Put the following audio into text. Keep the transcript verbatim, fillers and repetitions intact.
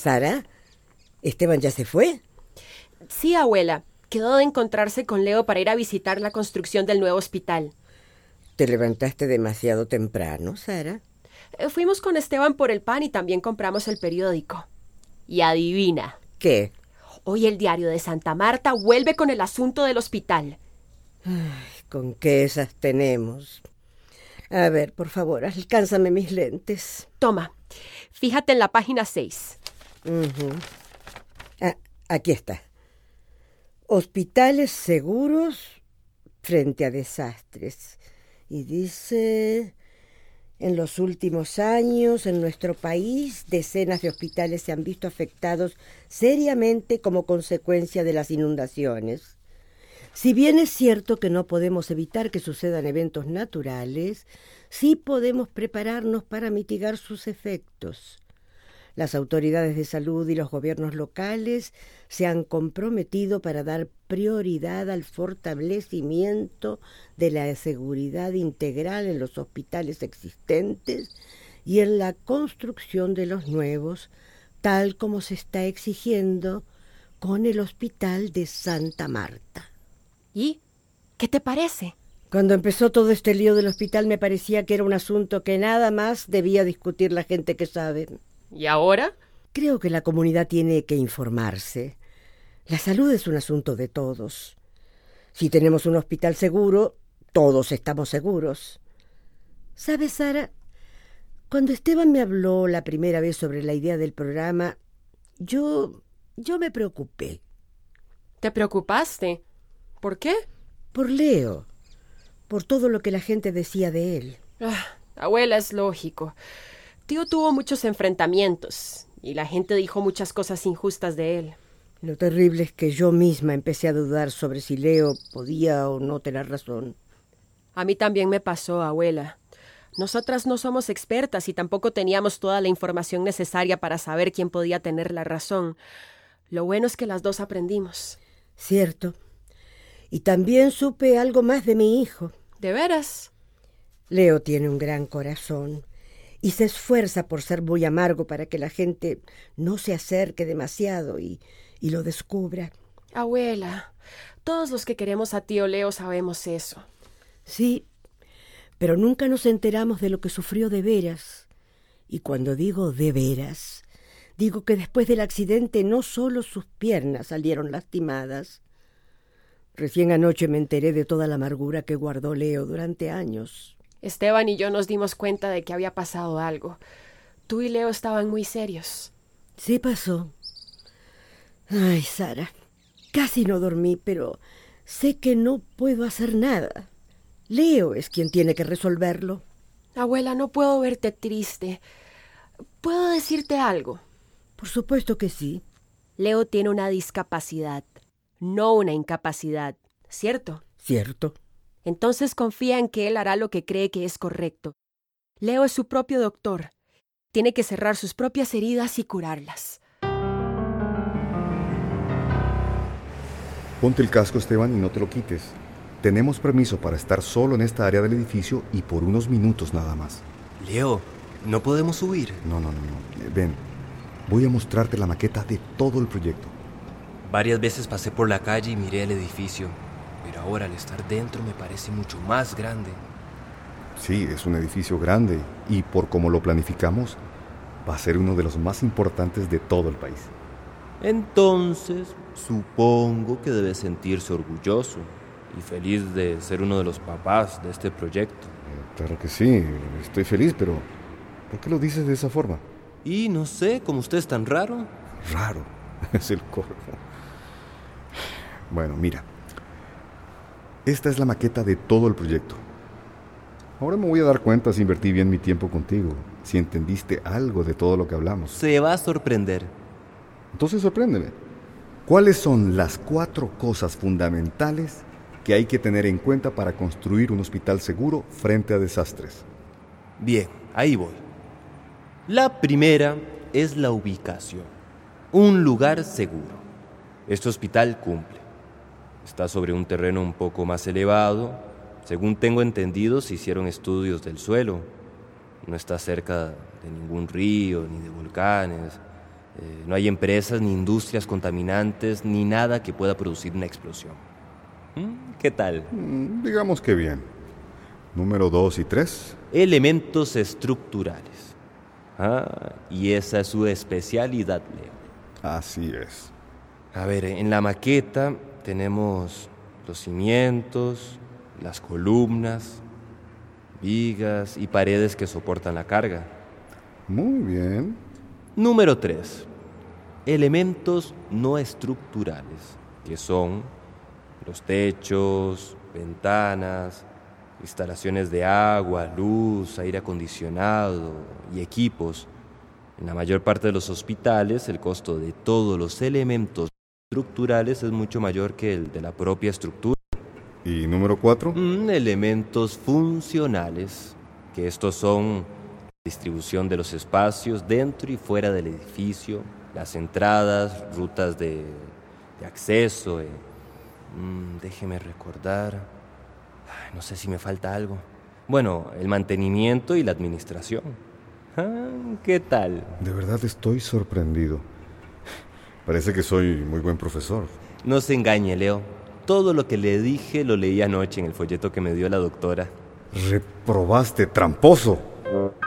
¿Sara? ¿Esteban ya se fue? Sí, abuela. Quedó de encontrarse con Leo para ir a visitar la construcción del nuevo hospital. ¿Te levantaste demasiado temprano, Sara? Eh, fuimos con Esteban por el pan y también compramos el periódico. Y adivina. ¿Qué? Hoy el diario de Santa Marta vuelve con el asunto del hospital. Ay, ¿con qué esas tenemos? A ver, por favor, alcánzame mis lentes. Toma, fíjate en la página seis. Uh-huh. Ah, aquí está. Hospitales seguros frente a desastres. Y dice... En los últimos años, en nuestro país, decenas de hospitales se han visto afectados seriamente como consecuencia de las inundaciones. Si bien es cierto que no podemos evitar que sucedan eventos naturales, sí podemos prepararnos para mitigar sus efectos. Las autoridades de salud y los gobiernos locales se han comprometido para dar prioridad al fortalecimiento de la seguridad integral en los hospitales existentes y en la construcción de los nuevos, tal como se está exigiendo con el Hospital de Santa Marta. ¿Y qué te parece? Cuando empezó todo este lío del hospital me parecía que era un asunto que nada más debía discutir la gente que sabe. ¿Y ahora? Creo que la comunidad tiene que informarse. La salud es un asunto de todos. Si tenemos un hospital seguro, todos estamos seguros. ¿Sabes, Sara? Cuando Esteban me habló la primera vez sobre la idea del programa, yo, yo me preocupé. ¿Te preocupaste? ¿Por qué? Por Leo, por todo lo que la gente decía de él. Ah, abuela, es lógico. Tío tuvo muchos enfrentamientos y la gente dijo muchas cosas injustas de él. Lo terrible es que yo misma empecé a dudar sobre si Leo podía o no tener razón. A mí también me pasó, abuela. Nosotras no somos expertas y tampoco teníamos toda la información necesaria para saber quién podía tener la razón. Lo bueno es que las dos aprendimos. Cierto. Y también supe algo más de mi hijo. ¿De veras? Leo tiene un gran corazón y se esfuerza por ser muy amargo para que la gente no se acerque demasiado y, y lo descubra. Abuela, todos los que queremos a tío Leo sabemos eso. Sí, pero nunca nos enteramos de lo que sufrió de veras. Y cuando digo de veras, digo que después del accidente no solo sus piernas salieron lastimadas. Recién anoche me enteré de toda la amargura que guardó Leo durante años. Esteban y yo nos dimos cuenta de que había pasado algo. Tú y Leo estaban muy serios. Sí pasó. Ay, Sara, casi no dormí, pero sé que no puedo hacer nada. Leo es quien tiene que resolverlo. Abuela, no puedo verte triste. ¿Puedo decirte algo? Por supuesto que sí. Leo tiene una discapacidad, no una incapacidad, ¿cierto? Cierto. Entonces confía en que él hará lo que cree que es correcto. Leo es su propio doctor. Tiene que cerrar sus propias heridas y curarlas. Ponte el casco, Esteban, y no te lo quites. Tenemos permiso para estar solo en esta área del edificio y por unos minutos nada más. Leo, no podemos subir. No, no, no, no. Ven, voy a mostrarte la maqueta de todo el proyecto. Varias veces pasé por la calle y miré el edificio, pero ahora al estar dentro me parece mucho más grande. Sí, es un edificio grande y por como lo planificamos, va a ser uno de los más importantes de todo el país. Entonces, supongo que debe sentirse orgulloso y feliz de ser uno de los papás de este proyecto. Claro que sí, estoy feliz, pero ¿por qué lo dices de esa forma? Y no sé, como usted es tan raro. Raro, es el colmo. Bueno, mira. Esta es la maqueta de todo el proyecto. Ahora me voy a dar cuenta si invertí bien mi tiempo contigo, si entendiste algo de todo lo que hablamos. Se va a sorprender. Entonces sorpréndeme. ¿Cuáles son las cuatro cosas fundamentales que hay que tener en cuenta para construir un hospital seguro frente a desastres? Bien, ahí voy. La primera es la ubicación. Un lugar seguro. Este hospital cumple. Está sobre un terreno un poco más elevado. Según tengo entendido, se hicieron estudios del suelo. No está cerca de ningún río ni de volcanes. Eh, no hay empresas ni industrias contaminantes ni nada que pueda producir una explosión. ¿Mm? ¿Qué tal? Mm, digamos que bien. Número dos y tres. Elementos estructurales. Ah, y esa es su especialidad, Leo. Así es. A ver, en la maqueta tenemos los cimientos, las columnas, vigas y paredes que soportan la carga. Muy bien. Número tres. Elementos no estructurales, que son los techos, ventanas, instalaciones de agua, luz, aire acondicionado y equipos. En la mayor parte de los hospitales, el costo de todos los elementos estructurales es mucho mayor que el de la propia estructura. ¿Y número cuatro? Mm, elementos funcionales, que estos son la distribución de los espacios dentro y fuera del edificio, las entradas, rutas de, de acceso. Eh. Mm, déjeme recordar. Ay, no sé si me falta algo. Bueno, el mantenimiento y la administración. Ah, ¿qué tal? De verdad estoy sorprendido. Parece que soy muy buen profesor. No se engañe, Leo. Todo lo que le dije lo leí anoche en el folleto que me dio la doctora. Reprobaste, tramposo.